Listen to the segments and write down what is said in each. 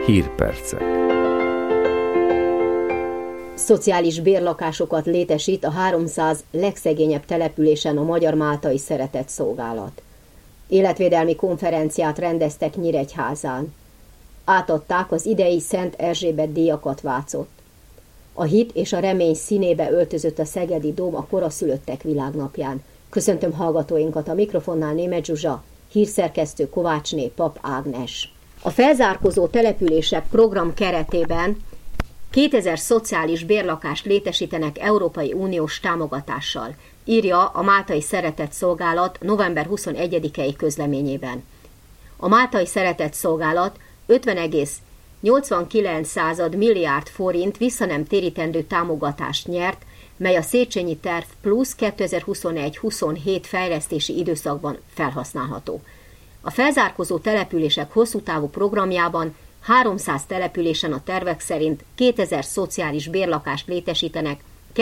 Hírpercek. Szociális bérlakásokat létesít a 300 legszegényebb településen a Magyar Máltai Szeretett Szolgálat. Életvédelmi konferenciát rendeztek Nyíregyházán. Átadták az idei Szent Erzsébet díjakat Vácott. A hit és a remény színébe öltözött a Szegedi Dóm a koraszülöttek világnapján. Köszöntöm hallgatóinkat, a mikrofonnál Németh Zsuzsa, hírszerkesztő Kovácsné, Pap Ágnes. A felzárkózó települések program keretében 2000 szociális bérlakást létesítenek Európai Uniós támogatással, írja a Máltai Szeretett Szolgálat november 21-i közleményében. A Máltai Szeretett Szolgálat 50,89 milliárd forint visszanem térítendő támogatást nyert, mely a Széchenyi Terv Plusz 2021-27 fejlesztési időszakban felhasználható. A felzárkózó települések hosszútávú programjában 300 településen a tervek szerint 2000 szociális bérlakást létesítenek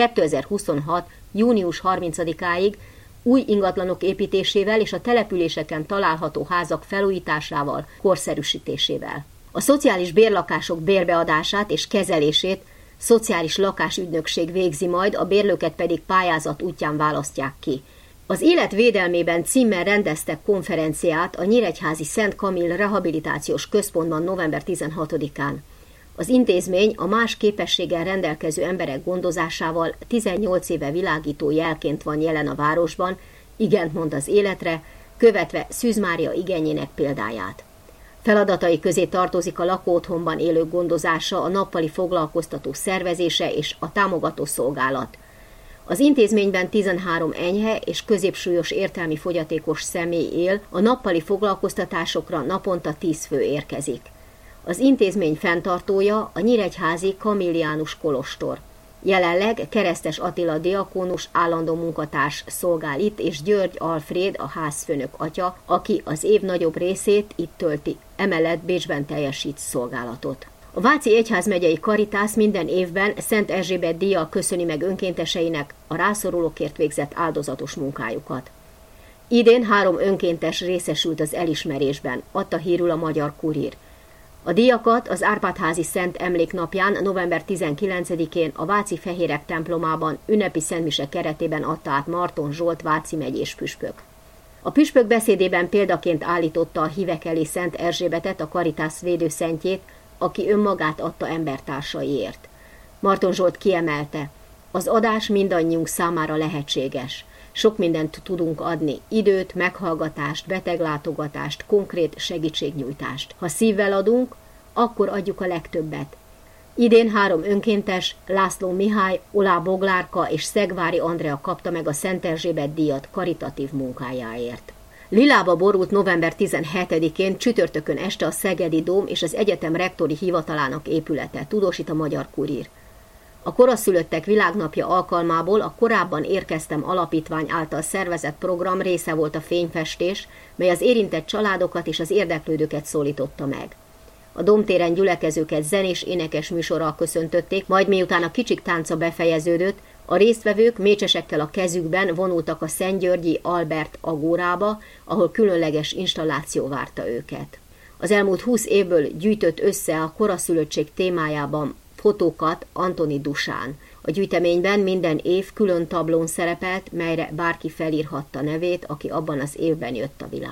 2026. június 30-áig új ingatlanok építésével és a településeken található házak felújításával, korszerűsítésével. A szociális bérlakások bérbeadását és kezelését szociális lakásügynökség végzi majd, a bérlőket pedig pályázat útján választják ki. Az Élet védelmében címmel rendeztek konferenciát a Nyíregyházi Szent Kamil Rehabilitációs Központban november 16-án. Az intézmény a más képességgel rendelkező emberek gondozásával 18 éve világító jelként van jelen a városban, igent mond az életre, követve Szűz Mária igényének példáját. Feladatai közé tartozik a lakóotthonban élők gondozása, a nappali foglalkoztató szervezése és a támogató szolgálat. Az intézményben 13 enyhe és középsúlyos értelmi fogyatékos személy él, a nappali foglalkoztatásokra naponta 10 fő érkezik. Az intézmény fenntartója a nyíregyházi Kamilliánus kolostor. Jelenleg Keresztes Attila diakónus állandó munkatárs szolgál itt, és György Alfréd a házfőnök atya, aki az év nagyobb részét itt tölti, emellett Bécsben teljesít szolgálatot. A Váci Egyházmegyei Karitász minden évben Szent Erzsébet díjjal köszöni meg önkénteseinek a rászorulókért végzett áldozatos munkájukat. Idén 3 önkéntes részesült az elismerésben, adta hírül a Magyar Kurír. A díjakat az Árpád-házi Szent Emléknapján november 19-én a Váci Fehérek templomában ünnepi szentmise keretében adta át Marton Zsolt váci megyés püspök. A püspök beszédében példaként állította a hívek elé Szent Erzsébetet, a Karitász védőszentjét, aki önmagát adta embertársaiért. Marton Zsolt kiemelte, az adás mindannyiunk számára lehetséges. Sok mindent tudunk adni, időt, meghallgatást, beteglátogatást, konkrét segítségnyújtást. Ha szívvel adunk, akkor adjuk a legtöbbet. Idén 3 önkéntes, László Mihály, Olá Boglárka és Szegvári Andrea kapta meg a Szent Erzsébet díjat karitatív munkájáért. Lilába borult november 17-én csütörtökön este a Szegedi Dóm és az egyetem rektori hivatalának épülete, tudósít a Magyar Kurír. A koraszülöttek világnapja alkalmából a Korábban érkeztem alapítvány által szervezett program része volt a fényfestés, mely az érintett családokat és az érdeklődőket szólította meg. A Domtéren gyülekezőket zenés énekes műsorral köszöntötték, majd miután a kicsik tánca befejeződött, a résztvevők mécsesekkel a kezükben vonultak a Szentgyörgyi Albert agórába, ahol különleges installáció várta őket. Az elmúlt 20 évből gyűjtött össze a koraszülöttség témájában fotókat Antoni Dusán. A gyűjteményben minden év külön tablón szerepelt, melyre bárki felírhatta nevét, aki abban az évben jött a világba.